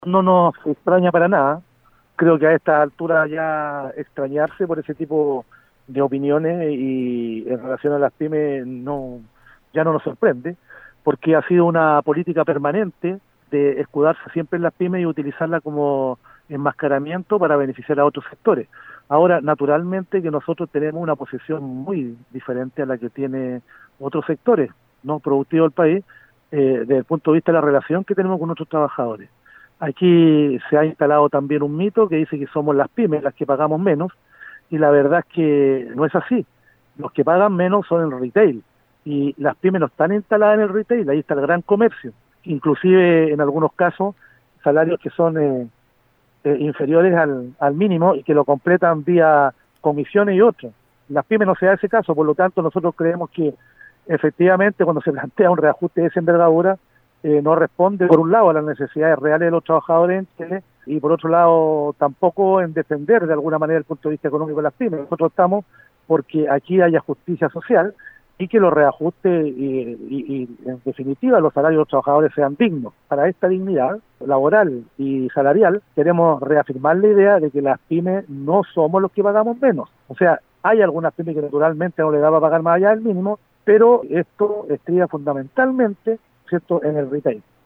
No nos extraña para nada. Creo que a esta altura ya extrañarse por ese tipo de opiniones y en relación a las pymes ya no nos sorprende, porque ha sido una política permanente de escudarse siempre en las pymes y utilizarla como enmascaramiento para beneficiar a otros sectores. Ahora, naturalmente que nosotros tenemos una posición muy diferente a la que tiene otros sectores no productivos del país, desde el punto de vista de la relación que tenemos con nuestros trabajadores. Aquí se ha instalado también un mito que dice que somos las pymes las que pagamos menos, y la verdad es que no es así. Los que pagan menos son el retail, y las pymes no están instaladas en el retail, ahí está el gran comercio, inclusive en algunos casos salarios que son inferiores al mínimo y que lo completan vía comisiones y otras. Las pymes no se da ese caso, por lo tanto nosotros creemos que efectivamente cuando se plantea un reajuste de esa envergadura, no responde por un lado a las necesidades reales de los trabajadores en Chile y por otro lado tampoco en defender de alguna manera el punto de vista económico de las pymes. Nosotros estamos porque aquí haya justicia social y que los reajustes y en definitiva los salarios de los trabajadores sean dignos. Para esta dignidad laboral y salarial queremos reafirmar la idea de que las pymes no somos los que pagamos menos. O sea, hay algunas pymes que naturalmente no le da para pagar más allá del mínimo, pero esto estriba fundamentalmente, ¿cierto?, en el retail.